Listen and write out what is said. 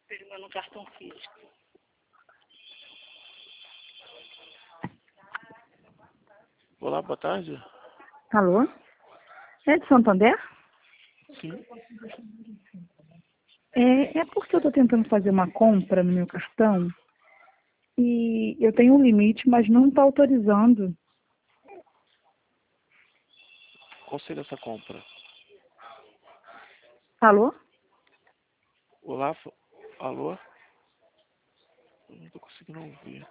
Pegando no cartão físico. Olá, boa tarde. Alô? É de Santander? Sim. É porque eu estou tentando fazer uma compra no meu cartão e eu tenho um limite, mas não está autorizando. Qual seria essa compra? Alô? Olá, alô? Eu não tô conseguindo ouvir.